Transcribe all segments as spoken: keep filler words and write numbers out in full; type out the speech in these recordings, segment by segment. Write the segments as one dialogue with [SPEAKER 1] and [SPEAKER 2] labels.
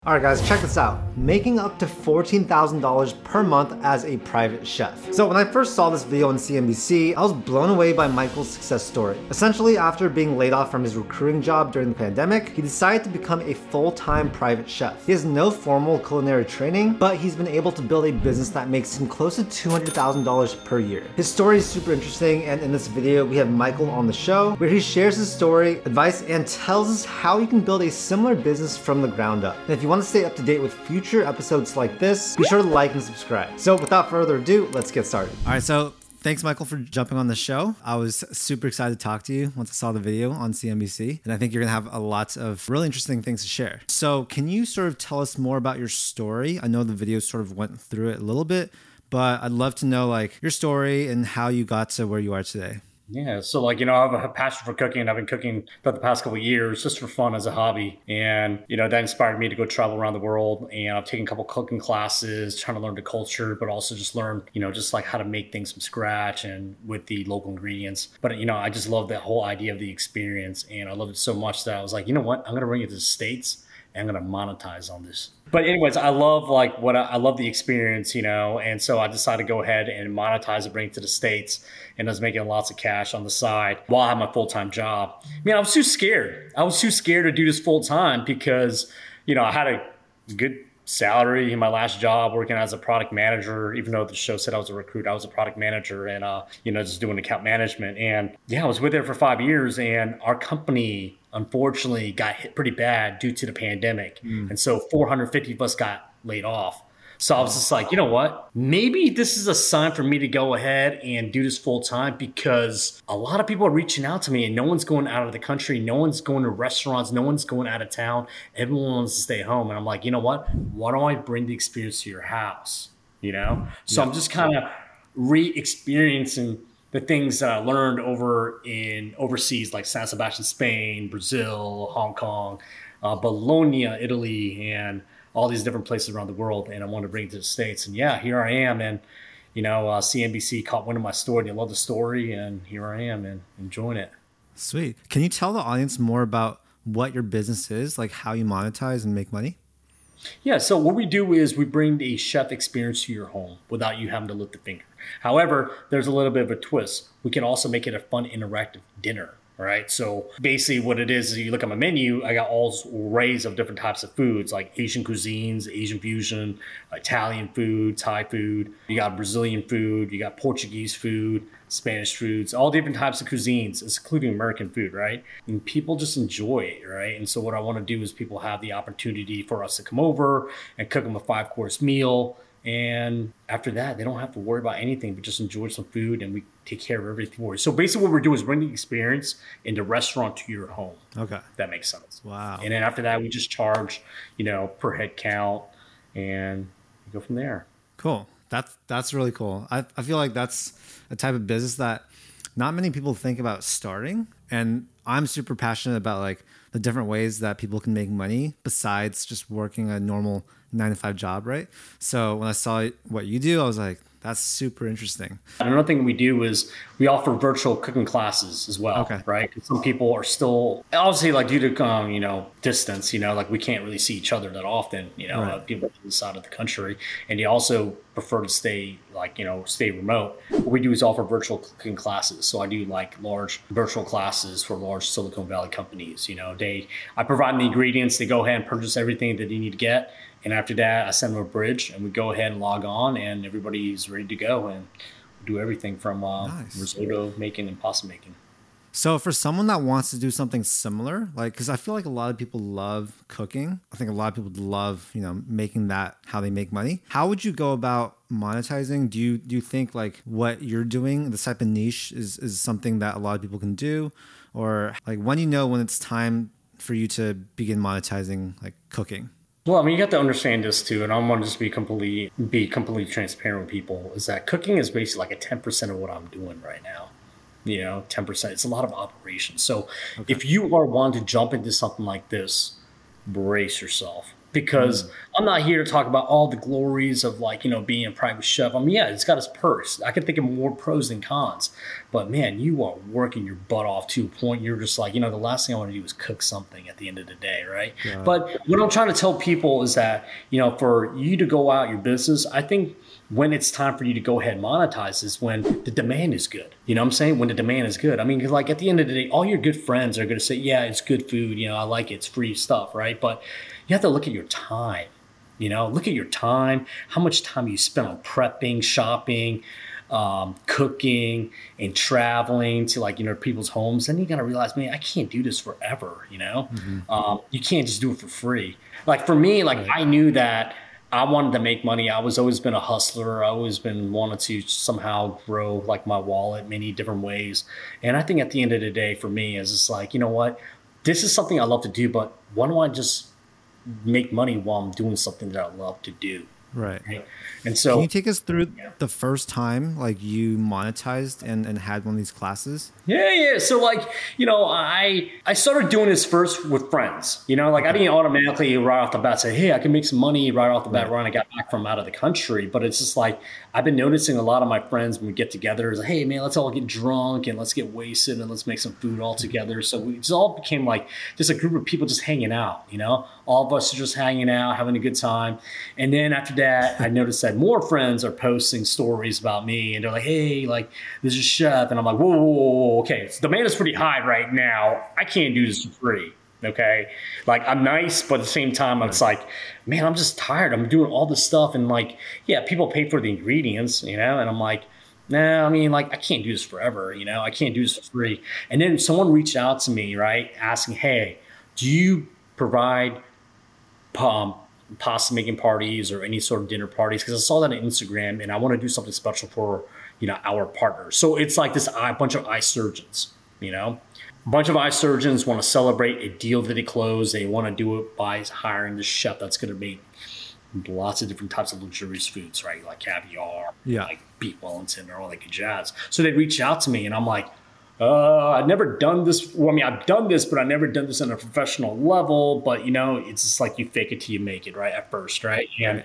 [SPEAKER 1] Alright guys, check this out. Making up to fourteen thousand dollars per month as a private chef. So when I first saw this video on C N B C, I was blown away by Michael's success story. Essentially, after being laid off from his recruiting job during the pandemic, he decided to become a full-time private chef. He has no formal culinary training, but he's been able to build a business that makes him close to two hundred thousand dollars per year. His story is super interesting, and in this video, we have Michael on the show, where he shares his story, advice, and tells us how you can build a similar business from the ground up. And if you want to stay up to date with future episodes like this, be sure to like and subscribe. So without further ado, let's get started. All right, so thanks, Michael, for jumping on the show. I was super excited to talk to you once I saw the video on C N B C, and I think you're gonna have a lot of really interesting things to share. So can you sort of tell us more about your story? I know the video sort of went through it a little bit, but I'd love to know like your story and how you got to where you are today.
[SPEAKER 2] Yeah. So like, you know, I have a passion for cooking. I've been cooking for the past couple of years just for fun as a hobby. And, you know, that inspired me to go travel around the world. And I've taken a couple cooking classes, trying to learn the culture, but also just learn, you know, just like how to make things from scratch and with the local ingredients. But, you know, I just love that whole idea of the experience. And I loved it so much that I was like, you know what, I'm going to bring it to the States. I'm going to monetize on this. But anyways, I love like what I, I love the experience, you know, and so I decided to go ahead and monetize it, bring it to the States, and I was making lots of cash on the side while I had my full-time job. I mean, I was too scared. I was too scared to do this full-time because, you know, I had a good salary in my last job working as a product manager. Even though the show said I was a recruit, I was a product manager and, uh, you know, just doing account management. And yeah, I was with there for five years and our company unfortunately got hit pretty bad due to the pandemic. Mm. And so four hundred fifty of us got laid off. So I was just like, you know what? Maybe this is a sign for me to go ahead and do this full time because a lot of people are reaching out to me and no one's going out of the country. No one's going to restaurants. No one's going out of town. Everyone wants to stay home. And I'm like, you know what? Why don't I bring the experience to your house? You know? So yeah. I'm just kind of re-experiencing the things that I learned over in overseas, like San Sebastian, Spain, Brazil, Hong Kong, uh, Bologna, Italy, and all these different places around the world. And I wanted to bring it to the States. And yeah, here I am. And, you know, uh, C N B C caught wind of my story. They love the story. And here I am and enjoying it.
[SPEAKER 1] Sweet. Can you tell the audience more about what your business is, like how you monetize and make money?
[SPEAKER 2] Yeah, so what we do is we bring a chef experience to your home without you having to lift a finger. However, there's a little bit of a twist. We can also make it a fun, interactive dinner, right? So basically what it is, is you look at my menu, I got all arrays of different types of foods, like Asian cuisines, Asian fusion, Italian food, Thai food. You got Brazilian food, you got Portuguese food, Spanish foods, all different types of cuisines, including American food, right? And people just enjoy it, right? And so what I want to do is people have the opportunity for us to come over and cook them a five-course meal. And after that, they don't have to worry about anything, but just enjoy some food and we take care of everything for you. So basically what we're doing is bring the experience in the restaurant to your home.
[SPEAKER 1] Okay.
[SPEAKER 2] If that makes sense.
[SPEAKER 1] Wow.
[SPEAKER 2] And then after that, we just charge, you know, per head count and we go from there.
[SPEAKER 1] Cool. That's, that's really cool. I, I feel like that's a type of business that not many people think about starting. And I'm super passionate about like the different ways that people can make money besides just working a normal nine to five job, right? So when I saw what you do, I was like, that's super interesting.
[SPEAKER 2] Another thing we do is we offer virtual cooking classes as well,
[SPEAKER 1] okay.
[SPEAKER 2] right? Because some people are still, obviously like due to, um, you know, distance, you know, like we can't really see each other that often, you know,
[SPEAKER 1] right.
[SPEAKER 2] uh, people on the side of the country. And they also prefer to stay like, you know, stay remote. What we do is offer virtual cooking classes. So I do like large virtual classes for large Silicon Valley companies. You know, they, I provide the ingredients, they go ahead and purchase everything that they need to get. And after that, I send them a bridge and we go ahead and log on and everybody's ready to go and do everything from uh, nice. risotto making and pasta making.
[SPEAKER 1] So for someone that wants to do something similar, like, because I feel like a lot of people love cooking. I think a lot of people love, you know, making that how they make money. How would you go about monetizing? Do you do you think like what you're doing, this type of niche is, is something that a lot of people can do? Or like when you know when it's time for you to begin monetizing like cooking?
[SPEAKER 2] Well, I mean, you got to understand this too, and I want to just be completely be completely transparent with people, is that cooking is basically like a ten percent of what I'm doing right now. You know, ten percent. It's a lot of operations. So okay. If you are wanting to jump into something like this, brace yourself. because mm. I'm not here to talk about all the glories of like, you know, being a private chef. I mean, yeah, it's got its perks. I can think of more pros than cons, but man, you are working your butt off to a point. You're just like, you know, the last thing I want to do is cook something at the end of the day. Right. Yeah. But what I'm trying to tell people is that, you know, for you to go out your business, I think when it's time for you to go ahead and monetize is when the demand is good. You know what I'm saying? When the demand is good. I mean, like at the end of the day, all your good friends are going to say, yeah, it's good food. You know, I like it. It's free stuff. Right. But you have to look at your time, you know, look at your time, how much time you spend on prepping, shopping, um, cooking, and traveling to like, you know, people's homes. Then you got to realize, man, I can't do this forever. You know, mm-hmm. um, you can't just do it for free. Like for me, like right. I knew that I wanted to make money. I was always been a hustler. I always been wanted to somehow grow like my wallet many different ways. And I think at the end of the day for me is it's like, you know what, this is something I love to do, but why don't I just make money while I'm doing something that I love to do?
[SPEAKER 1] Right.
[SPEAKER 2] right? And so
[SPEAKER 1] can you take us through yeah. the first time like you monetized and, and had one of these classes?
[SPEAKER 2] Yeah, yeah. So like, you know, I I started doing this first with friends. You know, like I didn't automatically right off the bat say, hey, I can make some money right off the bat right. when I got back from out of the country. But it's just like I've been noticing a lot of my friends when we get together is like, hey man, let's all get drunk and let's get wasted and let's make some food all together. So we just all became like just a group of people just hanging out, you know, all of us are just hanging out, having a good time. And then after that, I noticed that more friends are posting stories about me and they're like, hey, like this is chef. And I'm like, whoa, whoa, whoa, whoa. Okay, so demand is pretty high right now. I can't do this for free. Okay, like I'm nice, but at the same time, it's like, man, I'm just tired. I'm doing all this stuff, and like, yeah, people pay for the ingredients, you know, and I'm like, nah, I mean, like, I can't do this forever, you know, I can't do this for free. And then someone reached out to me, right, asking, hey, do you provide um, pasta making parties or any sort of dinner parties? Because I saw that on Instagram, and I want to do something special for, you know, our partners. So it's like this eye, bunch of eye surgeons, you know. A bunch of eye surgeons want to celebrate a deal that they closed. They want to do it by hiring the chef that's going to make lots of different types of luxurious foods, right? Like caviar,
[SPEAKER 1] yeah.
[SPEAKER 2] like beef Wellington, or all that good jazz. So they reach out to me, and I'm like, uh, I've never done this. Well, I mean, I've done this, but I've never done this on a professional level. But, you know, it's just like you fake it till you make it, right, at first, right? And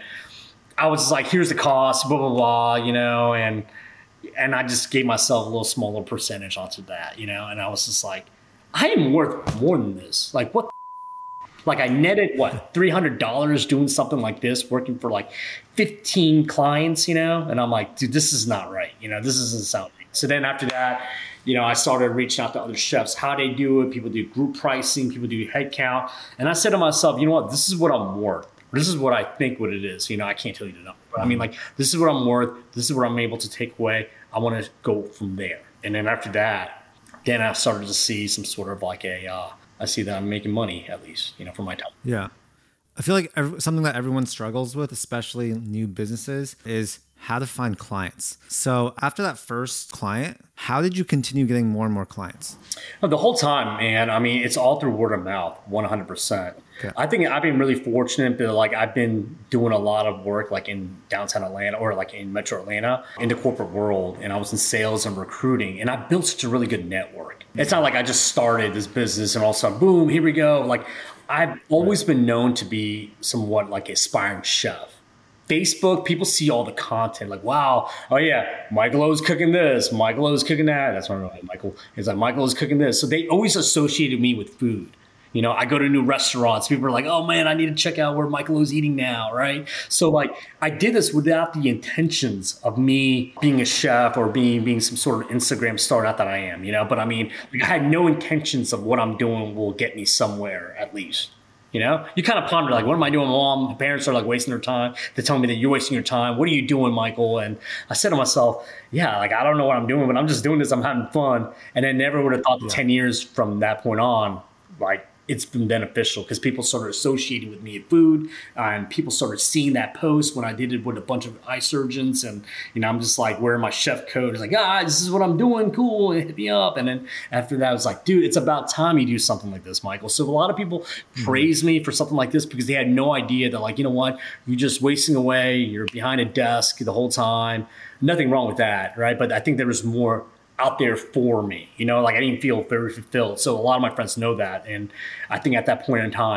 [SPEAKER 2] I was just like, here's the cost, blah, blah, blah, you know, and and I just gave myself a little smaller percentage onto that, you know, and I was just like, I am worth more than this. Like, what? Like, I netted, what, three hundred dollars doing something like this, working for like fifteen clients, you know, and I'm like, dude, this is not right. You know, this doesn't sound right. So then after that, you know, I started reaching out to other chefs, how they do it. People do group pricing, people do head count. And I said to myself, you know what, this is what I'm worth. This is what I think what it is. You know, I can't tell you the number. But I mean, like, this is what I'm worth. This is what I'm able to take away. I want to go from there. And then after that, then I started to see some sort of like a, uh, I see that I'm making money at least, you know, for my time.
[SPEAKER 1] Yeah. I feel like every, something that everyone struggles with, especially new businesses, is how to find clients. So after that first client, how did you continue getting more and more clients?
[SPEAKER 2] The whole time, man. I mean, it's all through word of mouth, one hundred percent. Okay. I think I've been really fortunate that like I've been doing a lot of work like in downtown Atlanta or like in Metro Atlanta in the corporate world. And I was in sales and recruiting, and I built such a really good network. It's not like I just started this business and all of a sudden, boom, here we go. Like I've always been known to be somewhat like an aspiring chef. Facebook, people see all the content like, wow, oh yeah, Michael O's cooking this, Michael O's cooking that. That's what I know, Michael. It's like, Michael O's cooking this. So they always associated me with food. You know, I go to new restaurants. People are like, oh man, I need to check out where Michael O's eating now, right? So like, I did this without the intentions of me being a chef or being being some sort of Instagram star, not that I am, you know, but I mean, like, I had no intentions of what I'm doing will get me somewhere at least. You know, you kind of ponder like, what am I doing, Mom? My parents are like wasting their time. They tell me that you're wasting your time. What are you doing, Michael? And I said to myself, yeah, like, I don't know what I'm doing, but I'm just doing this. I'm having fun. And I never would have thought that yeah. ten years from that point on, like, it's been beneficial because people started associating with me at food, uh, and people started seeing that post when I did it with a bunch of eye surgeons. And, you know, I'm just like wearing my chef coat. It's like, ah, this is what I'm doing. Cool. Hit me up. And then after that, I was like, dude, it's about time you do something like this, Michael. So a lot of people mm-hmm. praise me for something like this because they had no idea that, like, you know what, you're just wasting away. You're behind a desk the whole time. Nothing wrong with that. Right. But I think there was more out there for me, you know, like I didn't feel very fulfilled. So a lot of my friends know that. And I think at that point in time,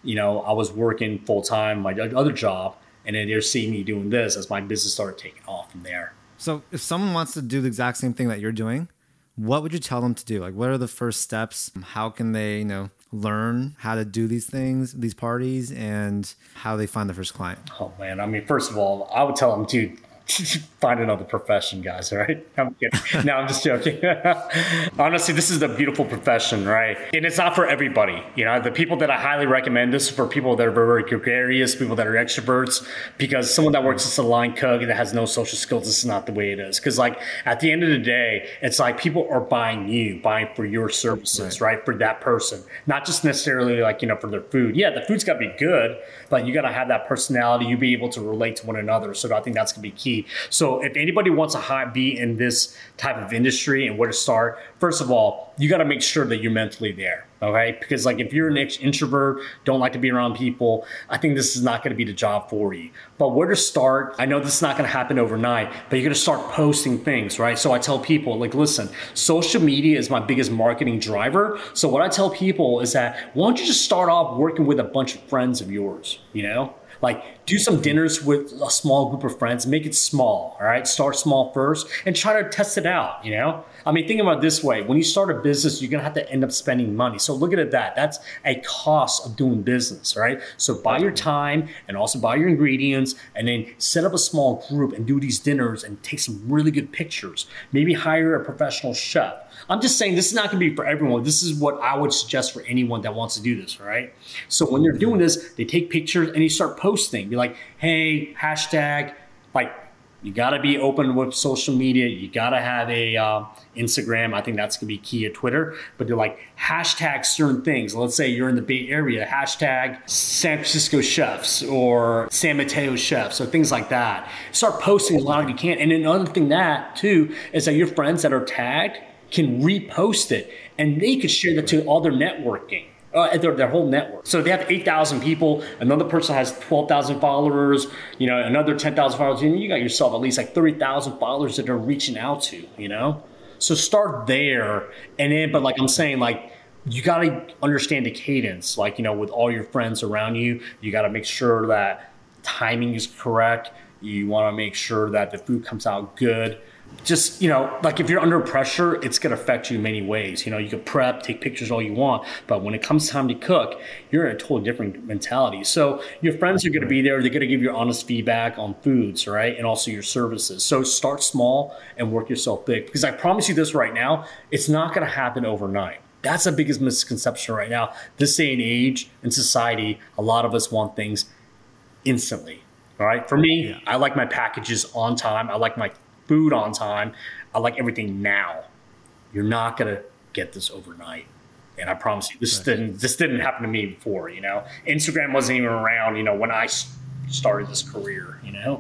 [SPEAKER 2] you know, I was working full time, my other job, and then they're seeing me doing this as my business started taking off from there.
[SPEAKER 1] So if someone wants to do the exact same thing that you're doing, what would you tell them to do? Like, what are the first steps? How can they, you know, learn how to do these things, these parties, and how they find the first client?
[SPEAKER 2] Oh man, I mean, first of all, I would tell them to find another profession, guys, right? I'm kidding. No, I'm just joking. Honestly, this is a beautiful profession, right? And it's not for everybody. You know, the people that I highly recommend this for people that are very gregarious, people that are extroverts, because someone that works as a line cook that has no social skills, this is not the way it is. Because like at the end of the day, it's like people are buying you, buying for your services, right? right? For that person, not just necessarily like, you know, for their food. Yeah, the food's got to be good, but you got to have that personality. You be able to relate to one another. So I think that's going to be key. So if anybody wants to be in this type of industry and where to start, first of all, you got to make sure that you're mentally there. Okay. Because like if you're an introvert, don't like to be around people, I think this is not going to be the job for you. But where to start, I know this is not going to happen overnight, but you're going to start posting things, right? So I tell people like, listen, social media is my biggest marketing driver. So what I tell people is that why don't you just start off working with a bunch of friends of yours, you know? Like do some dinners with a small group of friends, make it small, all right? Start small first and try to test it out, you know? I mean, think about it this way. When you start a business, you're gonna have to end up spending money. So look at it that. That's a cost of doing business, right? So buy your time and also buy your ingredients and then set up a small group and do these dinners and take some really good pictures. Maybe hire a professional chef. I'm just saying this is not gonna be for everyone. This is what I would suggest for anyone that wants to do this, right? So when they're doing this, they take pictures and they start posting. Be like, hey, hashtag, like, you gotta be open with social media. You gotta have a uh, Instagram. I think that's gonna be key at Twitter. But they're like hashtag certain things. Let's say you're in the Bay Area, hashtag San Francisco chefs or San Mateo chefs or things like that. Start posting as long as you can. And another thing that too is that your friends that are tagged can repost it and they could share that to all their networking. Uh, their, their whole network. So they have eight thousand people. Another person has twelve thousand followers, you know, another ten thousand followers. And you got yourself at least like thirty thousand followers that they're reaching out to, you know? So start there. And then, but like I'm saying, like, you got to understand the cadence. Like, you know, with all your friends around you, you got to make sure that timing is correct. You want to make sure that the food comes out good. Just, you know, like if you're under pressure, it's going to affect you in many ways. You know, you can prep, take pictures all you want, but when it comes time to cook, you're in a totally different mentality. So your friends are going to be there. They're going to give you honest feedback on foods, right? And also your services. So start small and work yourself big. Because I promise you this right now, it's not going to happen overnight. That's the biggest misconception right now. This day and age in society, a lot of us want things instantly. All right. For me, yeah. I like my packages on time. I like my food on time. I like everything now. You're not gonna get this overnight, and I promise you, this right. didn't this didn't happen to me before. You know, Instagram wasn't even around. You know, when I started this career. You know.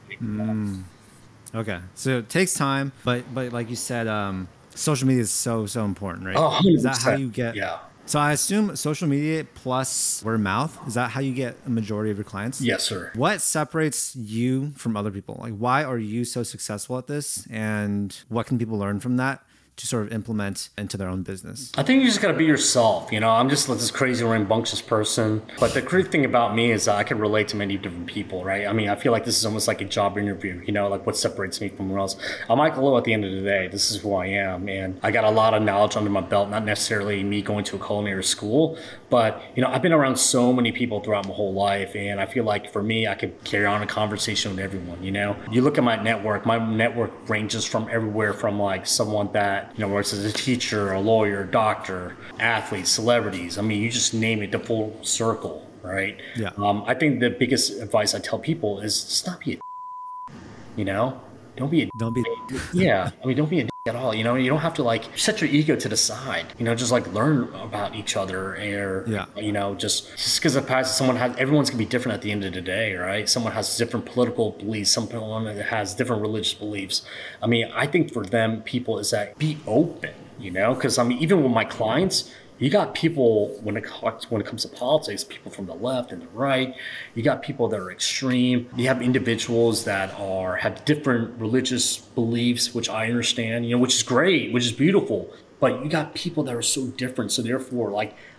[SPEAKER 1] Mm. Okay, so it takes time, but but like you said, um, social media is so so important, right?
[SPEAKER 2] Oh,
[SPEAKER 1] is that how you get?
[SPEAKER 2] Yeah.
[SPEAKER 1] So I assume social media plus word of mouth, is that how you get a majority of your clients?
[SPEAKER 2] Yes, sir.
[SPEAKER 1] What separates you from other people? Like, why are you so successful at this? And what can people learn from that to sort of implement into their own business?
[SPEAKER 2] I think you just got to be yourself. You know, I'm just this crazy, rambunctious person. But the great thing about me is that I can relate to many different people, right? I mean, I feel like this is almost like a job interview, you know, like what separates me from everyone else. I'm Michael Lowe at the end of the day. This is who I am. And I got a lot of knowledge under my belt, not necessarily me going to a culinary school, but, you know, I've been around so many people throughout my whole life. And I feel like for me, I could carry on a conversation with everyone, you know? You look at my network, my network ranges from everywhere from like someone that, you know, works as a teacher, a lawyer, doctor, athletes, celebrities. I mean, you just name it, the full circle, right?
[SPEAKER 1] Yeah.
[SPEAKER 2] Um, I think the biggest advice I tell people is just not be a you know? Don't be a
[SPEAKER 1] Don't be
[SPEAKER 2] Yeah. I mean, don't be a at all. You know, you don't have to like set your ego to the side, you know, just like learn about each other or,
[SPEAKER 1] yeah.
[SPEAKER 2] you know, just just because the past someone has, everyone's gonna be different at the end of the day, right? Someone has different political beliefs, someone has different religious beliefs. I mean, I think for them, people is that be open, you know, because I mean, even with my clients, you got people when it when it comes to politics, people from the left and the right. You got people that are extreme. You have individuals that are have different religious beliefs, which I understand, you know, which is great, which is beautiful. But you got people that are so different. So therefore, like,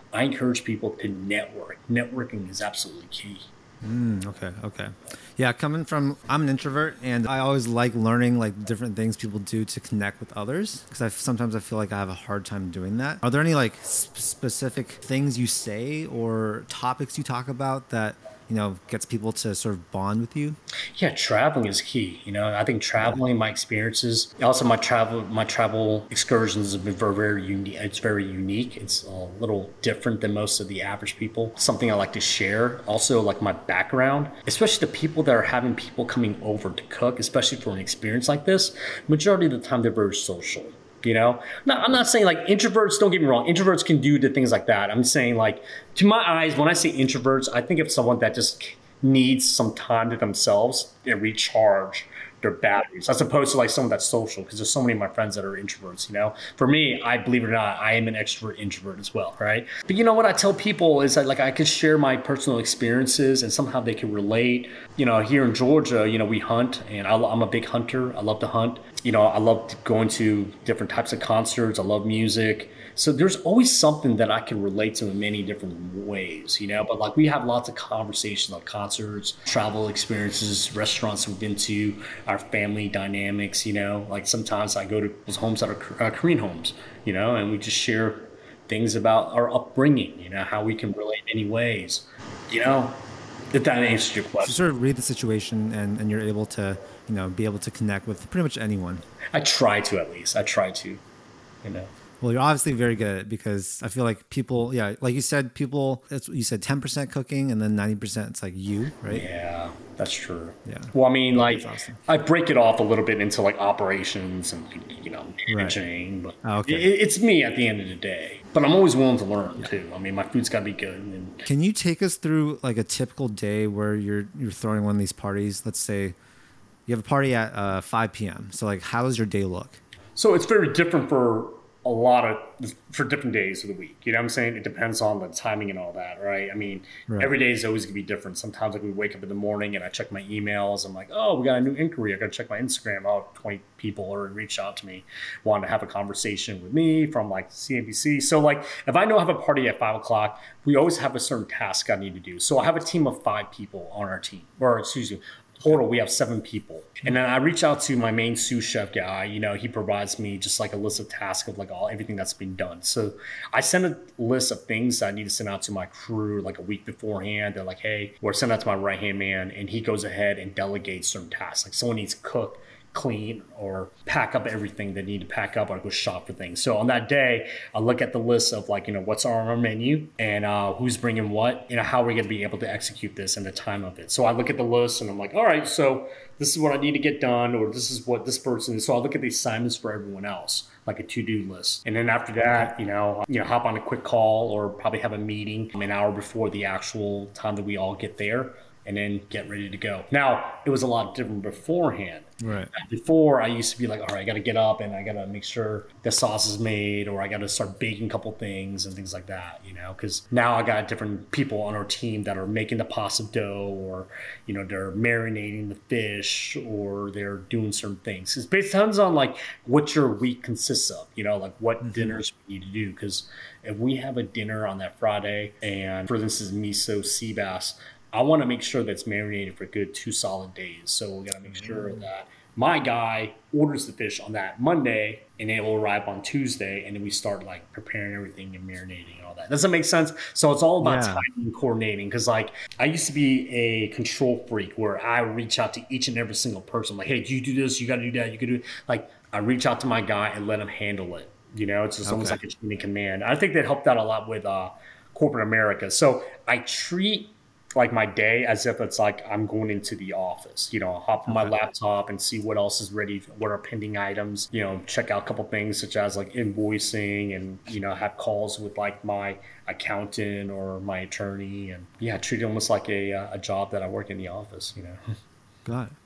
[SPEAKER 2] I encourage people to network. Networking is absolutely key.
[SPEAKER 1] Mm, okay. Okay. Yeah. Coming from, I'm an introvert and I always like learning like different things people do to connect with others. Cause I sometimes I feel like I have a hard time doing that. Are there any like sp- specific things you say or topics you talk about that, you know, gets people to sort of bond with you?
[SPEAKER 2] Yeah, traveling is key. You know, I think
[SPEAKER 1] Yeah.
[SPEAKER 2] traveling, my experiences, also my travel, my travel excursions have been very, very unique. It's very unique. It's a little different than most of the average people. Something I like to share. Also, like my background, especially the people that are having people coming over to cook, especially for an experience like this. Majority of the time, they're very social. You know, no, I'm not saying like introverts, don't get me wrong. Introverts can do the things like that. I'm saying like to my eyes, when I say introverts, I think of someone that just needs some time to themselves and recharge their batteries as opposed to like someone that's social, because there's so many of my friends that are introverts. You know, for me, I believe it or not, I am an extrovert introvert as well, right? But you know what I tell people is that like I could share my personal experiences and somehow they can relate. You know, here in Georgia, you know, we hunt and I, I'm a big hunter. I love to hunt. You know, I love going to different types of concerts. I love music. So there's always something that I can relate to in many different ways, you know, but like we have lots of conversations like concerts, travel experiences, restaurants we've been to, our family dynamics, you know, like sometimes I go to those homes that are uh, Korean homes, you know, and we just share things about our upbringing, you know, how we can relate in any ways, you know, if that answers your
[SPEAKER 1] So you
[SPEAKER 2] question.
[SPEAKER 1] sort of read the situation and, and you're able to, you know, be able to connect with pretty much anyone.
[SPEAKER 2] I try to at least. I try to, you know.
[SPEAKER 1] Well, you're obviously very good at it because I feel like people, yeah, like you said, people, it's, you said ten percent cooking and then ninety percent it's like you, right?
[SPEAKER 2] Yeah, that's true.
[SPEAKER 1] Yeah.
[SPEAKER 2] Well, I mean, like,
[SPEAKER 1] That's awesome.
[SPEAKER 2] I break it off a little bit into like operations and, you know,
[SPEAKER 1] Right.
[SPEAKER 2] managing, but
[SPEAKER 1] Oh, okay.
[SPEAKER 2] it, it's me at the end of the day. But I'm always willing to learn too. I mean, my food's got to be good. And
[SPEAKER 1] Can you take us through like a typical day where you're you're throwing one of these parties? Let's say you have a party at uh, five p.m. So like, how does your day look?
[SPEAKER 2] so it's very different for a lot of for different days of the week. You know what I'm saying? It depends on the timing and all that, right? I mean,
[SPEAKER 1] Right.
[SPEAKER 2] every day is always gonna be different. Sometimes like we wake up in the morning and I check my emails. I'm like, oh, we got a new inquiry. I gotta check my Instagram. Oh, twenty people already reached out to me, wanting to have a conversation with me from like C N B C. So like if I know I have a party at five o'clock, we always have a certain task I need to do. So I have a team of five people on our team, or excuse me, total we have seven people, and then I reach out to my main sous chef guy. You know, he provides me just like a list of tasks of like all everything that's been done. So I send a list of things that I need to send out to my crew like a week beforehand. They're like, hey, or send that to my right hand man, and he goes ahead and delegates certain tasks. Like someone needs to cook, clean, or pack up everything they need to pack up, or go shop for things. So on that day, I look at the list of like, you know, what's on our menu and uh, who's bringing what, you know, how we're going to be able to execute this and the time of it. So I look at the list and I'm like, all right, so this is what I need to get done, or this is what this person is. So I look at the assignments for everyone else, like a to-do list. And then after that, you know, you know, hop on a quick call or probably have a meeting an hour before the actual time that we all get there, and then get ready to go. Now, it was a lot different beforehand.
[SPEAKER 1] Right.
[SPEAKER 2] Before, I used to be like, all right, I got to get up and I got to make sure the sauce is made, or I got to start baking a couple things and things like that, you know, because now I got different people on our team that are making the pasta dough, or, you know, they're marinating the fish, or they're doing certain things. It depends on like what your week consists of, you know, like what mm-hmm. dinners we need to do. Because if we have a dinner on that Friday and, for instance, miso sea bass, I want to make sure that it's marinated for a good two solid days. So we got to make sure that my guy orders the fish on that Monday and it will arrive on Tuesday. And then we start like preparing everything and marinating and all that. Does that make sense? So it's all about yeah. timing and coordinating. Cause like I used to be a control freak where I reach out to each and every single person. Like, hey, do you do this? You got to do that. You could do it. Like I reach out to my guy and let him handle it. You know, it's just okay. almost like a chain of command. I think that helped out a lot with uh, corporate America. So I treat like my day as if it's like I'm going into the office, you know, hop on my laptop and see what else is ready, what are pending items, you know, check out a couple things such as like invoicing and, you know, have calls with like my accountant or my attorney, and yeah, treat it almost like a, a job that I work in the office, you know.
[SPEAKER 1] Got it.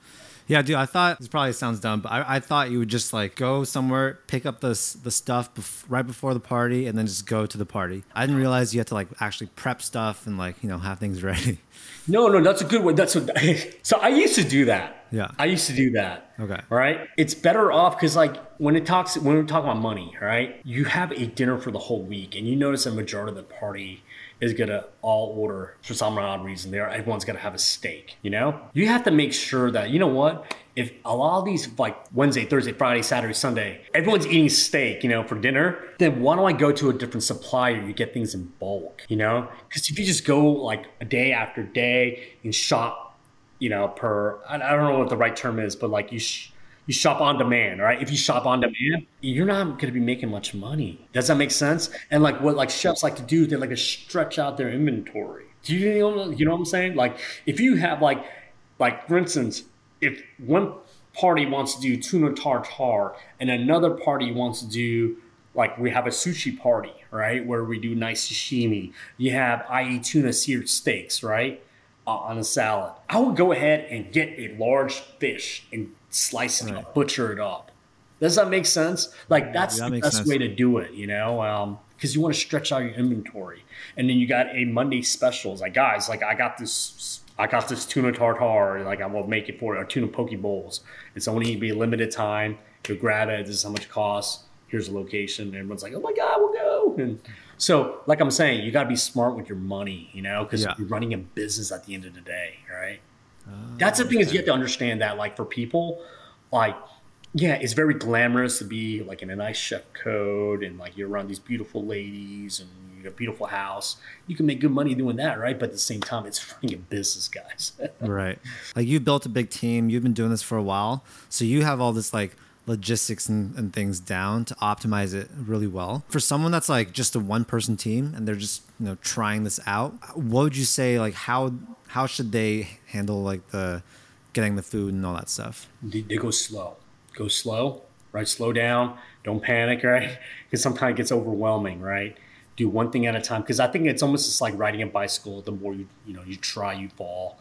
[SPEAKER 1] Yeah, dude, I thought this probably sounds dumb, but I, I thought you would just like go somewhere, pick up the s- the stuff bef- right before the party, and then just go to the party. I didn't realize you had to like actually prep stuff and like you know have things ready.
[SPEAKER 2] No, no, that's a good one. That's what. So I used to do that.
[SPEAKER 1] Yeah.
[SPEAKER 2] I used to do that.
[SPEAKER 1] Okay.
[SPEAKER 2] All right. It's better off because like when it talks when we talk about money, right? You have a dinner for the whole week, and you notice a majority of the party is gonna all order for some odd reason. There, everyone's gonna have a steak. You know, you have to make sure that you know what. If a lot of these like Wednesday, Thursday, Friday, Saturday, Sunday, everyone's eating steak, you know, for dinner, then why don't I go to a different supplier? You get things in bulk, you know? Because if you just go like a day after day and shop, you know, per, I I don't know what the right term is, but like you, sh- you shop on demand, right? If you shop on demand, you're not going to be making much money. Does that make sense? And like what like chefs like to do, they like to stretch out their inventory. Do you know, you know what I'm saying? Like if you have like, like for instance, if one party wants to do tuna tartare and another party wants to do like we have a sushi party, right, where we do nice sashimi, you have I E tuna seared steaks, right, uh, on a salad. I would go ahead and get a large fish and slice it
[SPEAKER 1] Right.
[SPEAKER 2] up, butcher it up. Does that make sense? Like that's
[SPEAKER 1] that
[SPEAKER 2] the
[SPEAKER 1] makes
[SPEAKER 2] best
[SPEAKER 1] sense.
[SPEAKER 2] way to do it, you know, um, because you want to stretch out your inventory. And then you got a Monday specials, like guys, like I got this. I got this tuna tartare, like I will make it for it, or tuna poke bowls. It's only going to be a limited time. You'll grab it. This is how much it costs. Here's the location. And everyone's like, oh my God, we'll go. And so, like I'm saying, you got to be smart with your money, you know, because
[SPEAKER 1] Yeah.
[SPEAKER 2] you're running a business at the end of the day, right? That's the thing is you have to understand that, like for people, like, yeah, it's very glamorous to be like in a nice chef coat and like you're around these beautiful ladies and you got a beautiful house. You can make good money doing that, right? But at the same time, it's running a business, guys.
[SPEAKER 1] Right. Like you've built a big team. You've been doing this for a while. So you have all this like logistics and, and things down to optimize it really well. For someone that's like just a one person team and they're just, you know, trying this out, what would you say, like how, how should they handle like the getting the food and all that stuff?
[SPEAKER 2] They, they go slow. Go slow, right? Slow down. Don't panic, right? Because sometimes it gets overwhelming, right? Do one thing at a time. Because I think it's almost just like riding a bicycle. The more you, you know, you try, you fall.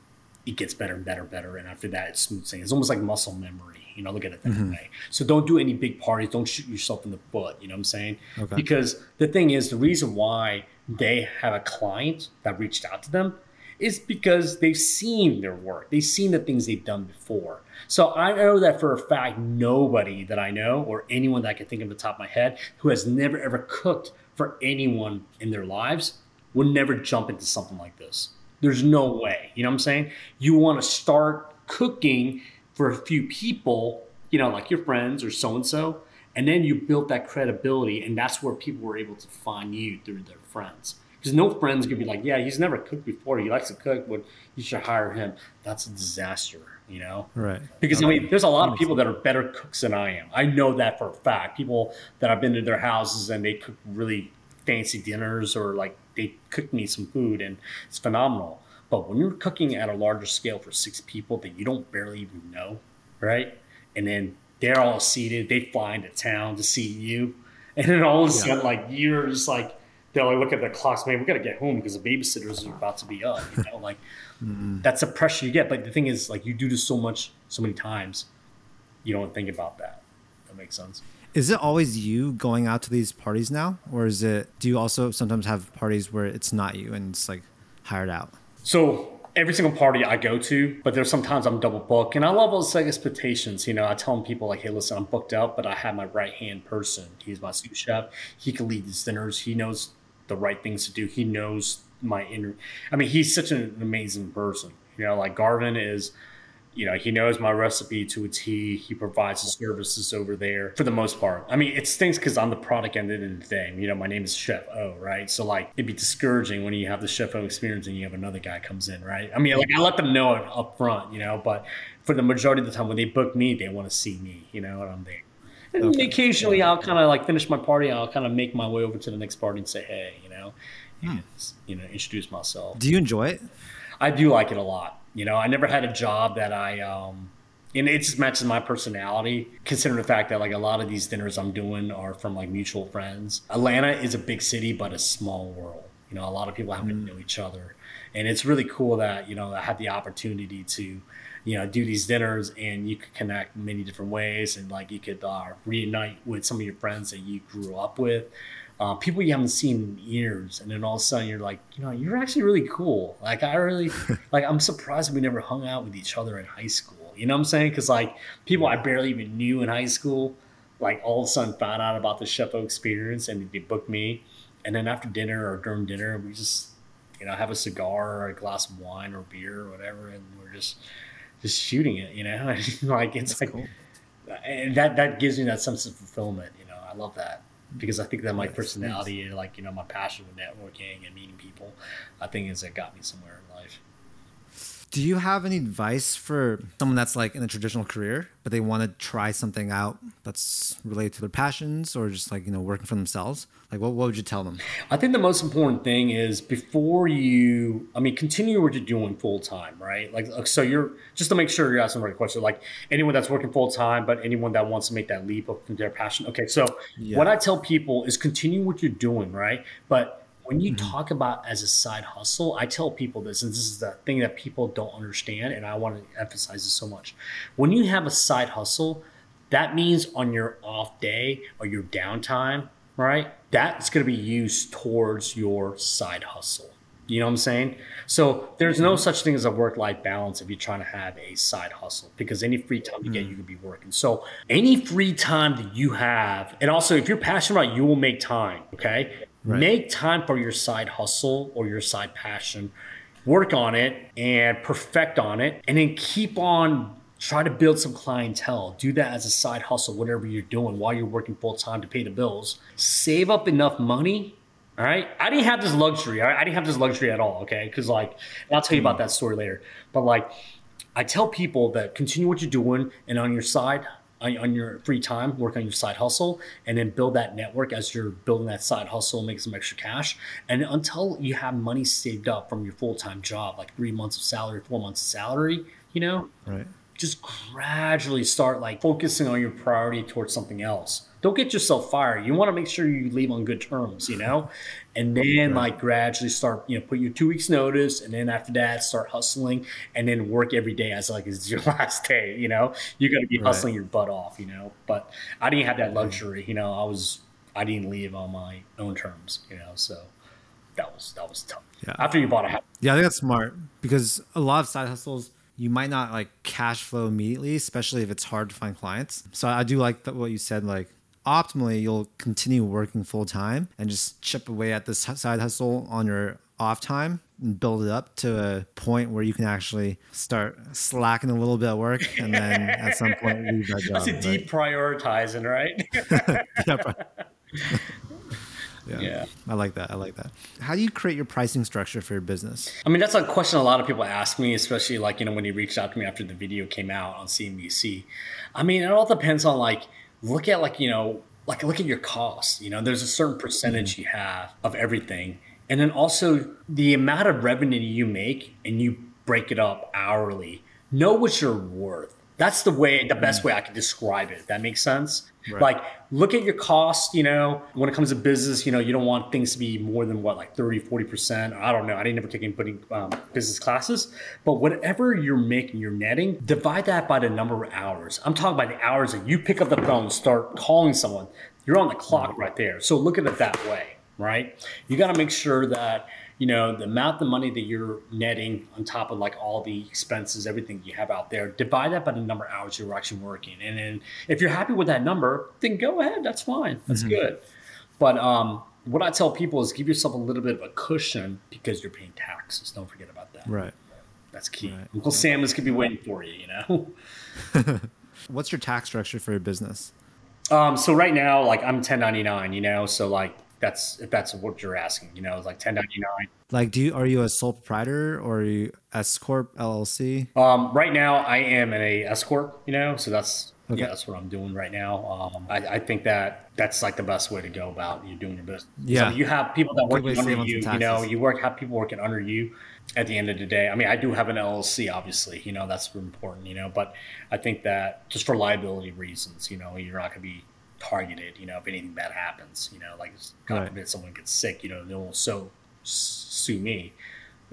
[SPEAKER 2] It gets better and better, better, and after that, it's smooth sailing. It's almost like muscle memory. You know, look at it that mm-hmm. way. So don't do any big parties. Don't shoot yourself in the foot. You know what I'm saying?
[SPEAKER 1] Okay.
[SPEAKER 2] Because the thing is, the reason why they have a client that reached out to them is because they've seen their work. They've seen the things they've done before. So I know that for a fact, nobody that I know or anyone that I can think of at the top of my head who has never ever cooked for anyone in their lives would never jump into something like this. There's no way. You know what I'm saying? You want to start cooking for a few people, you know, like your friends or so-and-so, and then you build that credibility, and that's where people were able to find you through their friends. Because no friend's going to be like, yeah, he's never cooked before. He likes to cook, but you should hire him. That's a disaster, you know?
[SPEAKER 1] Right.
[SPEAKER 2] Because, okay. I mean, there's a lot of people that are better cooks than I am. I know that for a fact. People that I've been to their houses and they cook really fancy dinners or, like, they cook me some food, and it's phenomenal. But when you're cooking at a larger scale for six people that you don't barely even know, right? And then they're all seated. They fly into town to see you. And then all of a sudden, yeah. like, you're just like, they'll like look at the clocks, man, we got to get home because the babysitters are about to be up. You know, like mm-hmm. that's the pressure you get. But the thing is, like, you do this so much, so many times, you don't think about that. That makes sense.
[SPEAKER 1] Is it always you going out to these parties now? Or is it, do you also sometimes have parties where it's not you and it's like hired out?
[SPEAKER 2] So every single party I go to, but there's sometimes I'm double booked, and I love those like expectations. You know, I tell people like, hey, listen, I'm booked out, but I have my right hand person. He's my sous chef. He can lead these dinners. He knows the right things to do. He knows my inner, I mean, he's such an amazing person. You know, like Garvin is, you know, he knows my recipe to a T. He provides the services over there for the most part. I mean, it stinks because I'm the product end of the day. You know, my name is Chef O, right? So like, it'd be discouraging when you have the Chef O experience and you have another guy comes in, right? I mean, like I let them know it up front, you know, but for the majority of the time when they book me, they want to see me, you know, and I'm there. And okay. occasionally I'll kind of like finish my party. I'll kind of make my way over to the next party and say, hey, you know, hmm. and, you know, introduce myself.
[SPEAKER 1] Do you enjoy it?
[SPEAKER 2] I do like it a lot. You know, I never had a job that I, um, and it just matches my personality, considering the fact that like a lot of these dinners I'm doing are from like mutual friends. Atlanta is a big city, but a small world. You know, a lot of people happen mm. to know each other. And it's really cool that, you know, I had the opportunity to, you know, do these dinners, and you could connect in many different ways, and like you could uh, reunite with some of your friends that you grew up with, uh, people you haven't seen in years, and then all of a sudden you're like, you know, you're actually really cool. Like I really, like I'm surprised we never hung out with each other in high school. You know what I'm saying? Because like people I barely even knew in high school, like all of a sudden found out about the Chef O experience, and they booked me, and then after dinner or during dinner we just, you know, have a cigar or a glass of wine or beer or whatever, and we're just just shooting it, you know. Like it's That's like cool. And that that gives me that sense of fulfillment, you know. I love that, because I think that my personality, nice. Like, you know, my passion with networking and meeting people, I think is that got me somewhere in life.
[SPEAKER 1] Do you have any advice for someone that's like in a traditional career, but they want to try something out that's related to their passions, or just like, you know, working for themselves? Like what, what would you tell them?
[SPEAKER 2] I think the most important thing is before you, I mean, continue what you're doing full time, right? Like, so you're, just to make sure you're asking the right question, like anyone that's working full time, but anyone that wants to make that leap of their passion. Okay. So yeah. What I tell people is continue what you're doing, right? But when you mm-hmm. talk about as a side hustle, I tell people this, and this is the thing that people don't understand, and I want to emphasize this so much. When you have a side hustle, that means on your off day or your downtime, right? That's going to be used towards your side hustle. You know what I'm saying? So there's no such thing as a work-life balance if you're trying to have a side hustle, because any free time you mm-hmm. get, you could be working. So any free time that you have, and also if you're passionate about it, you will make time, okay? Right. Make time for your side hustle or your side passion. Work on it and perfect on it, and then keep on try to build some clientele. Do that as a side hustle, whatever you're doing while you're working full time to pay the bills. Save up enough money. All right. I didn't have this luxury. All right? I didn't have this luxury at all. Okay. Because like, and I'll tell you about that story later. But like, I tell people that continue what you're doing, and on your side, on your free time, work on your side hustle, and then build that network as you're building that side hustle, make some extra cash. And until you have money saved up from your full-time job, like three months of salary, four months of salary, you know, right. Just gradually start like focusing on your priority towards something else. Don't get yourself fired. You want to make sure you leave on good terms, you know, and then right. like gradually start, you know, put your two weeks notice. And then after that, start hustling, and then work every day as like it's your last day, you know, you're going to be right. hustling your butt off, you know, but I didn't have that luxury. You know, I was, I didn't leave on my own terms, you know, so that was, that was tough. Yeah. After you bought a house.
[SPEAKER 1] Yeah, I think that's smart, because a lot of side hustles, you might not like cash flow immediately, especially if it's hard to find clients. So I do like that, what you said, like optimally you'll continue working full time and just chip away at this side hustle on your off time and build it up to a point where you can actually start slacking a little bit at work, and then at some point leave that job.
[SPEAKER 2] That's a deep right? prioritizing, right?
[SPEAKER 1] yeah, Yeah. yeah, I like that. I like that. How do you create your pricing structure for your business?
[SPEAKER 2] I mean, that's a question a lot of people ask me, especially like, you know, when he reached out to me after the video came out on C N B C. I mean, it all depends on like, look at like, you know, like look at your costs. You know, there's a certain percentage mm-hmm. you have of everything. And then also the amount of revenue you make, and you break it up hourly. Know what you're worth. That's the way, the best way I can describe it. That makes sense. Right. Like, look at your costs, you know, when it comes to business, you know, you don't want things to be more than what, like thirty, forty percent. I don't know. I didn't ever take any putting um, business classes, but whatever you're making, you're netting, divide that by the number of hours. I'm talking about the hours that you pick up the phone, start calling someone. You're on the clock right there. So look at it that way, right? You got to make sure that, you know, the amount of money that you're netting on top of like all the expenses, everything you have out there, divide that by the number of hours you're actually working. And then if you're happy with that number, then go ahead. That's fine. That's mm-hmm. good. But um, what I tell people is give yourself a little bit of a cushion, because you're paying taxes. Don't forget about that.
[SPEAKER 1] Right.
[SPEAKER 2] That's key. Right. Uncle Sam is going to be waiting for you, you know?
[SPEAKER 1] What's your tax structure for your business?
[SPEAKER 2] Um, so right now, like I'm ten ninety-nine, you know, so like, That's if that's what you're asking, you know, it's like ten ninety-nine.
[SPEAKER 1] Like, do you are you a sole proprietor, or are you S corp, L L C?
[SPEAKER 2] Um, right now, I am in a S corp, you know, so that's okay. yeah, that's what I'm doing right now. Um, I, I think that that's like the best way to go about you doing your business. Yeah, so you have people that work under you, you know, you work have people working under you. At the end of the day, I mean, I do have an L L C, obviously, you know, that's important, you know, but I think that just for liability reasons, you know, you're not going to be targeted, you know, if anything bad happens, you know, like God right. forbid someone gets sick, you know, they'll so sue me.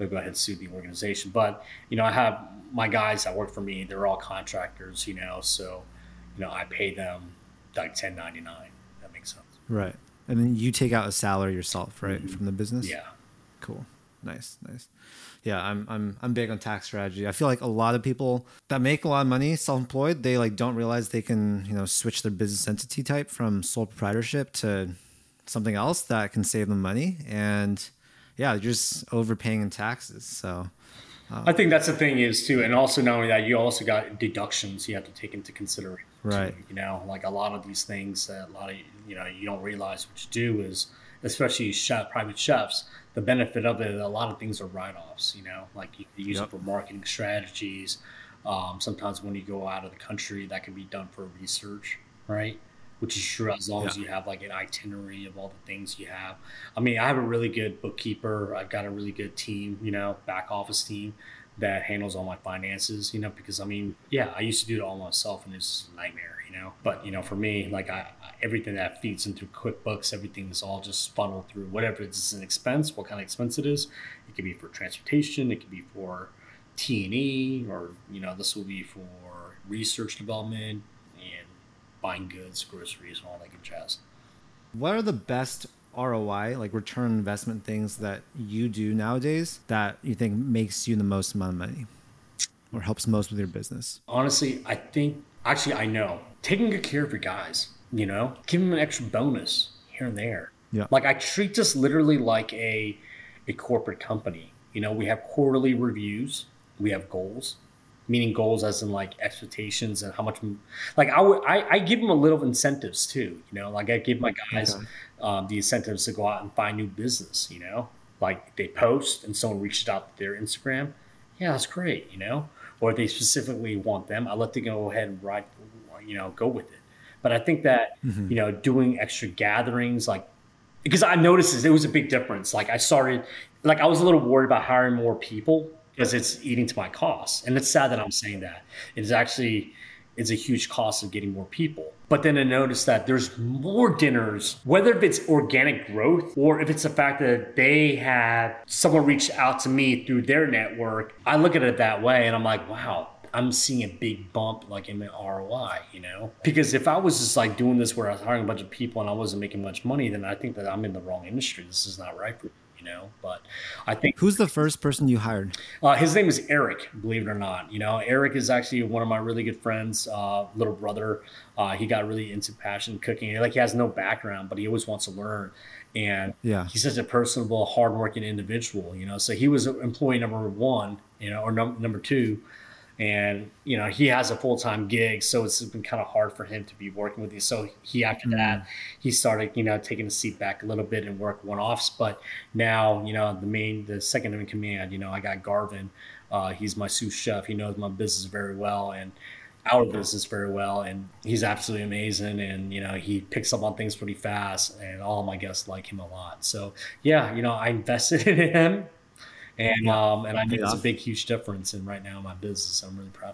[SPEAKER 2] they'll go ahead and sue the organization. But, you know, I have my guys that work for me, they're all contractors, you know, so, you know, I pay them like ten ninety-nine. That makes sense.
[SPEAKER 1] Right. And then you take out a salary yourself, right,
[SPEAKER 2] Mm-hmm.
[SPEAKER 1] from the business?
[SPEAKER 2] Yeah.
[SPEAKER 1] Cool. Nice, nice. Yeah, I'm I'm I'm big on tax strategy. I feel like a lot of people that make a lot of money self-employed, they like don't realize they can, you know, switch their business entity type from sole proprietorship to something else that can save them money. And yeah, you're just overpaying in taxes. So
[SPEAKER 2] um, I think that's the thing is too, and also not only that, you also got deductions you have to take into consideration.
[SPEAKER 1] Right.
[SPEAKER 2] Too, you know, like a lot of these things that a lot of you know you don't realize what you do is, especially chef, private chefs. The benefit of it, a lot of things are write-offs, you know, like you can use yep. it for marketing strategies. Um, sometimes when you go out of the country, that can be done for research, right? Which is true as long yeah. as you have like an itinerary of all the things you have. I mean, I have a really good bookkeeper. I've got a really good team, you know, back office team that handles all my finances, you know, because I mean, yeah, I used to do it all myself and it's a nightmare, you know, but you know, for me, like I, everything that feeds into QuickBooks, everything is all just funneled through whatever it's an expense, what kind of expense it is. It could be for transportation. It could be for T and E, or, you know, this will be for research development and buying goods, groceries, and all that good jazz.
[SPEAKER 1] What are the best R O I, like return on investment things that you do nowadays that you think makes you the most amount of money or helps most with your business?
[SPEAKER 2] Honestly, I think, actually, I know. Taking good care of your guys, you know, give them an extra bonus here and there.
[SPEAKER 1] Yeah.
[SPEAKER 2] Like I treat this literally like a, a corporate company. You know, we have quarterly reviews. We have goals, meaning goals as in like expectations and how much, like I would, I, I give them a little incentives too, you know, like I give my guys okay. um, the incentives to go out and find new business, you know, like they post and someone reaches out to their Instagram. Yeah, that's great, you know, or if they specifically want them, I let them go ahead and write, you know, go with it. But I think that, mm-hmm. you know, doing extra gatherings, like, because I noticed it was a big difference. Like I started, like I was a little worried about hiring more people because it's eating to my costs. And it's sad that I'm saying that. It's actually, it's a huge cost of getting more people. But then I noticed that there's more dinners, whether if it's organic growth or if it's the fact that they had someone reach out to me through their network. I look at it that way and I'm like, wow, I'm seeing a big bump like in my R O I, you know? Because if I was just like doing this where I was hiring a bunch of people and I wasn't making much money, then I think that I'm in the wrong industry. This is not right for me, you know? But I think...
[SPEAKER 1] Who's the first person you hired?
[SPEAKER 2] Uh, his name is Eric, believe it or not. You know, Eric is actually one of my really good friends, uh, little brother. Uh, he got really into passion cooking. Like he has no background, but he always wants to learn. And yeah. he's such a personable, hardworking individual, you know? So he was employee number one, you know, or num- number two. And, you know, he has a full-time gig, so it's been kind of hard for him to be working with you. So he, after mm. that, he started, you know, taking a seat back a little bit and work one-offs. But now, you know, the main, the second in command, you know, I got Garvin. Uh, he's my sous chef. He knows my business very well and our business very well. And he's absolutely amazing. And, you know, he picks up on things pretty fast. And all of my guests like him a lot. So, yeah, you know, I invested in him. And um, and I think it's a big, huge difference in right now in my business. I'm really proud of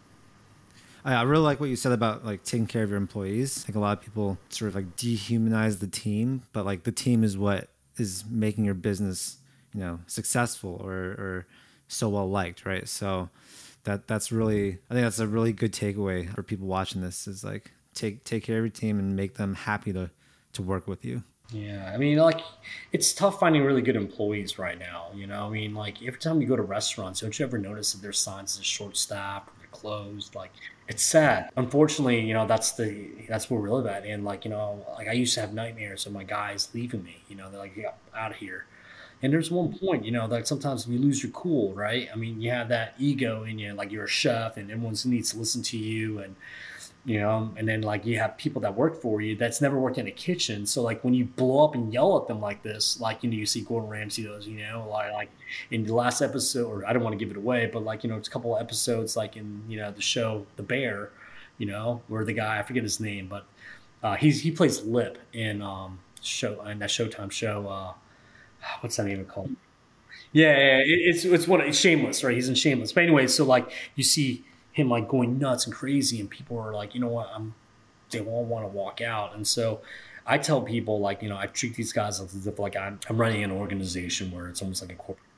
[SPEAKER 2] him.
[SPEAKER 1] I really like what you said about like taking care of your employees. Like a lot of people sort of like dehumanize the team, but like the team is what is making your business, you know, successful or, or so well liked, right? So that that's really, I think that's a really good takeaway for people watching this is like take take care of your team and make them happy to to work with you.
[SPEAKER 2] Yeah, I mean, like, it's tough finding really good employees right now, you know? I mean, like, every time you go to restaurants, don't you ever notice that there's signs that short staffed or they're closed? Like, it's sad. Unfortunately, you know, that's the that's where we live at. And, like, you know, like, I used to have nightmares of my guys leaving me, you know? They're like, get out of here. And there's one point, you know, that sometimes you lose your cool, right? I mean, you have that ego in you, like, you're a chef and everyone needs to listen to you and... You know, and then like you have people that work for you that's never worked in a kitchen. So like when you blow up and yell at them like this, like, you know, you see Gordon Ramsay does, you know, like, like in the last episode, or I don't want to give it away, but like, you know, it's a couple of episodes like in, you know, the show, The Bear, you know, where the guy, I forget his name, but uh, he's, he plays Lip in um show, in that Showtime show. Uh, what's that even called? Yeah, yeah, it, it's, it's one, it's Shameless, right? He's in Shameless. But anyway, so like you see him like going nuts and crazy and people are like, you know what, I'm, they all want to walk out. And so I tell people like, you know, I treat these guys as if like I'm, I'm running an organization where it's almost like a corporate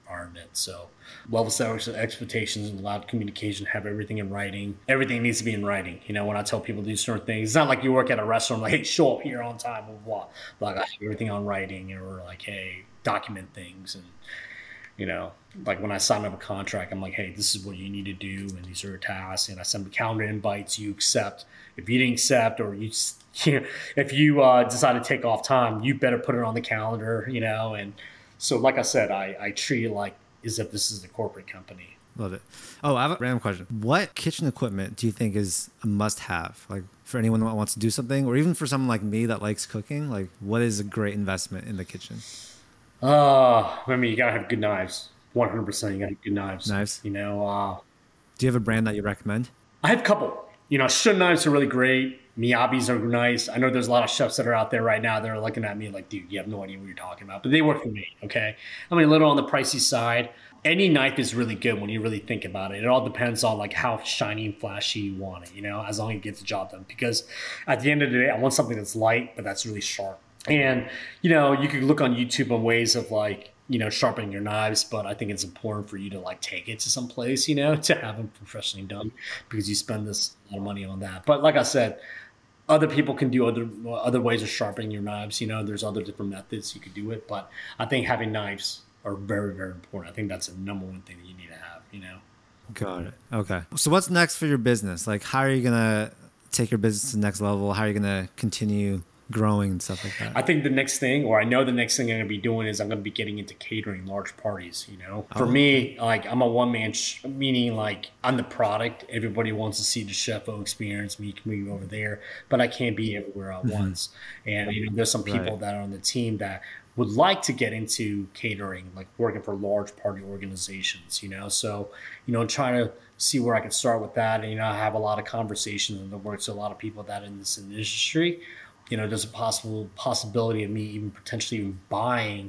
[SPEAKER 2] environment. So level set expectations and loud communication, have everything in writing. Everything needs to be in writing. You know, when I tell people to do certain things, it's not like you work at a restaurant, like, hey, show up here on time, blah, blah, blah. Like I have everything on writing, or like, hey, document things. And, you know, like when I sign up a contract, I'm like, hey, this is what you need to do, and these are your tasks. And I send calendar invites, you accept. If you didn't accept, or you, you know, if you uh, decide to take off time, you better put it on the calendar, you know. And so, like I said, I, I treat it like as if this is a corporate company.
[SPEAKER 1] Love it. Oh, I have a random question. What kitchen equipment do you think is a must-have? Like for anyone that wants to do something, or even for someone like me that likes cooking, like what is a great investment in the kitchen?
[SPEAKER 2] Uh, I mean, you gotta have good knives. one hundred percent you gotta have good knives.
[SPEAKER 1] Knives?
[SPEAKER 2] You know, uh,
[SPEAKER 1] do you have a brand that you recommend?
[SPEAKER 2] I have a couple. You know, Shun knives are really great. Miyabis are nice. I know there's a lot of chefs that are out there right now that are looking at me like, dude, you have no idea what you're talking about. But they work for me, okay? I mean, a little on the pricey side. Any knife is really good when you really think about it. It all depends on like how shiny and flashy you want it, you know, as long as it gets the job done. Because at the end of the day, I want something that's light, but that's really sharp. And, you know, you could look on YouTube on ways of like, you know, sharpening your knives, but I think it's important for you to like take it to some place, you know, to have them professionally done, because you spend this a lot of money on that. But like I said, other people can do other other ways of sharpening your knives. You know, there's other different methods you could do it. But I think having knives are very, very important. I think that's the number one thing that you need to have, you know.
[SPEAKER 1] Got it. Okay. So what's next for your business? Like, how are you going to take your business to the next level? How are you going to continue growing and stuff like that?
[SPEAKER 2] I think the next thing, or I know the next thing I'm going to be doing, is I'm going to be getting into catering large parties, you know. For
[SPEAKER 1] oh.
[SPEAKER 2] me, like I'm a one-man, sh- meaning like I'm the product. Everybody wants to see the Chef O experience, me coming over there, but I can't be everywhere at once. And, you know, there's some people
[SPEAKER 1] Right.
[SPEAKER 2] that are on the team that would like to get into catering, like working for large party organizations, you know. So, you know, trying to see where I can start with that. And, you know, I have a lot of conversations and works with a lot of people that are in this industry. You know, there's a possible possibility of me even potentially even buying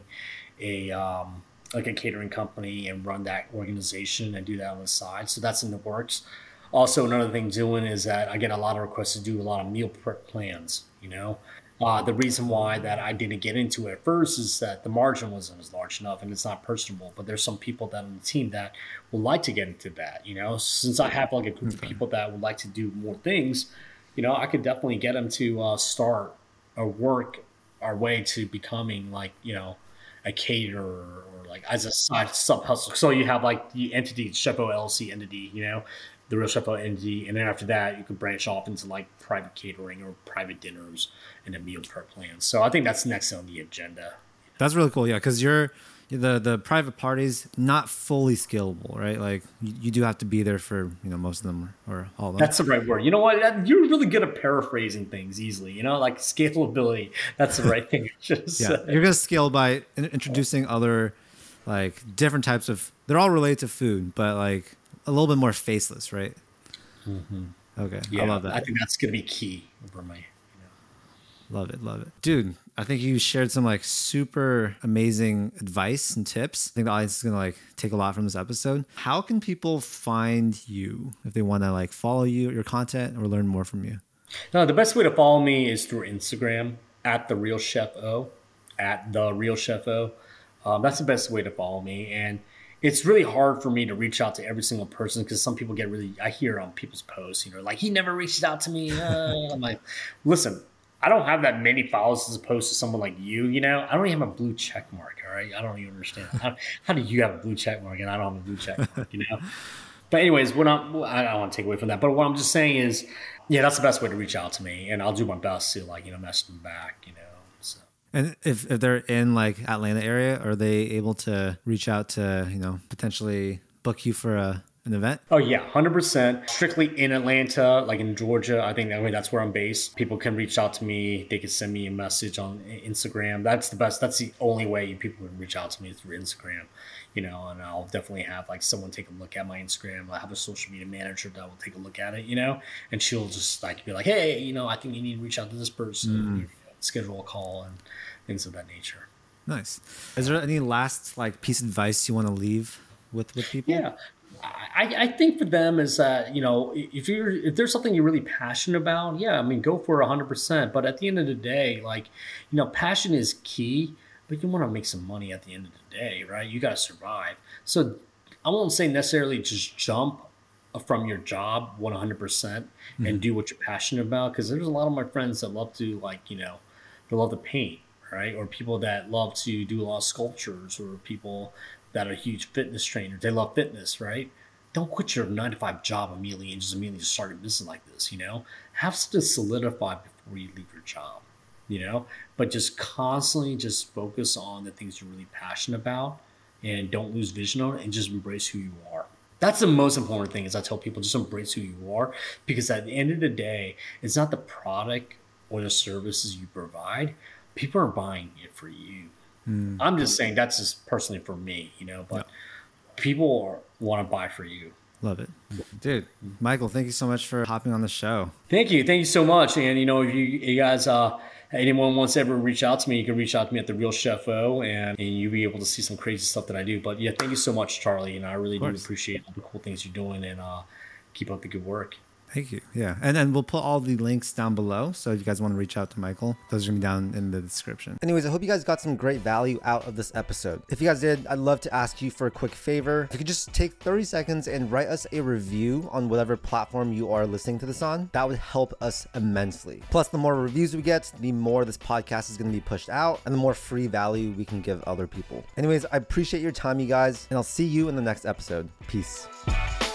[SPEAKER 2] a um, like a catering company and run that organization and do that on the side. So that's in the works. Also, another thing doing is that I get a lot of requests to do a lot of meal prep plans. You know, uh, the reason why that I didn't get into it at first is that the margin wasn't as large enough and it's not personable. But there's some people that on the team that would like to get into that. You know, since I have like a group of people that would like to do more things, you know, I could definitely get them to uh, start or work our way to becoming like, you know, a caterer or like as a side sub hustle. So you have like the entity, Chef O L L C entity, you know, the real Chef O entity. And then after that, you could branch off into like private catering or private dinners and a meal prep plan. So I think that's next on the agenda.
[SPEAKER 1] That's really cool. Yeah. Cause you're the, the private parties, not fully scalable, right? Like you, you do have to be there for, you know, most of them or all of them.
[SPEAKER 2] That's the right word. You know what? You're really good at paraphrasing things easily, you know, like scalability. That's the right thing. Just
[SPEAKER 1] yeah. You're going to scale by in- introducing other like different types of, they're all related to food, but like a little bit more faceless, right?
[SPEAKER 2] Mm-hmm.
[SPEAKER 1] Okay.
[SPEAKER 2] Yeah,
[SPEAKER 1] I love that.
[SPEAKER 2] I think that's going to be key for me.
[SPEAKER 1] Love it. Love it. Dude, I think you shared some like super amazing advice and tips. I think the audience is going to like take a lot from this episode. How can people find you if they want to like follow you, your content, or learn more from you?
[SPEAKER 2] No, the best way to follow me is through Instagram at the real Chef O, at the real Chef O. Um, that's the best way to follow me. And it's really hard for me to reach out to every single person because some people get really, I hear on people's posts, you know, like he never reached out to me. Uh, I'm like, listen, I don't have that many followers as opposed to someone like you, you know. I don't even have a blue check mark, all right? I don't even understand. How, how do you have a blue check mark and I don't have a blue check mark, you know? But anyways, what I'm, I don't want to take away from that. But what I'm just saying is, yeah, that's the best way to reach out to me. And I'll do my best to, like, you know, message them back, you know. So.
[SPEAKER 1] And if, if they're in, like, Atlanta area, are they able to reach out to, you know, potentially book you for a an event?
[SPEAKER 2] Oh yeah, one hundred percent. Strictly in Atlanta, like in Georgia. I think that way that's where I'm based. People can reach out to me. They can send me a message on Instagram. That's the best. That's the only way people can reach out to me is through Instagram. You know, and I'll definitely have like someone take a look at my Instagram. I have a social media manager that will take a look at it, you know, and she'll just like be like, hey, you know, I think you need to reach out to this person, mm. you know, schedule a call and things of that nature.
[SPEAKER 1] Nice. Is there any last like piece of advice you want to leave with, with people?
[SPEAKER 2] Yeah. I, I think for them is that, you know, if you're if there's something you're really passionate about, yeah, I mean, go for it one hundred percent. But at the end of the day, like, you know, passion is key. but you want to make some money at the end of the day, right? You got to survive. So I won't say necessarily just jump from your job one hundred percent and mm-hmm. do what you're passionate about. Because there's a lot of my friends that love to, like, you know, they love to paint, right? Or people that love to do a lot of sculptures, or people that are huge fitness trainers. They love fitness, right? Don't quit your nine to five job immediately and just immediately start a business like this, you know? Have to solidify before you leave your job, you know? But just constantly just focus on the things you're really passionate about, and don't lose vision on it, and just embrace who you are. That's the most important thing, is I tell people, just embrace who you are, because at the end of the day, it's not the product or the services you provide. People are buying it for you. Mm. I'm just saying that's just personally for me, you know, but yeah. people are, want to buy for you.
[SPEAKER 1] Love it. Dude, Michael, thank you so much for hopping on the show.
[SPEAKER 2] Thank you. Thank you so much. And, you know, if you, you guys, uh, anyone wants to ever reach out to me, you can reach out to me at The Real Chef O, and, and you'll be able to see some crazy stuff that I do. But yeah, thank you so much, Charlie. And I really do appreciate all the cool things you're doing, and uh, keep up the good work.
[SPEAKER 1] Thank you. Yeah. And then we'll put all the links down below. So if you guys want to reach out to Michael, those are going to be down in the description. Anyways, I hope you guys got some great value out of this episode. If you guys did, I'd love to ask you for a quick favor. If you could just take thirty seconds and write us a review on whatever platform you are listening to this on, that would help us immensely. Plus, the more reviews we get, the more this podcast is going to be pushed out, and the more free value we can give other people. Anyways, I appreciate your time, you guys, and I'll see you in the next episode. Peace.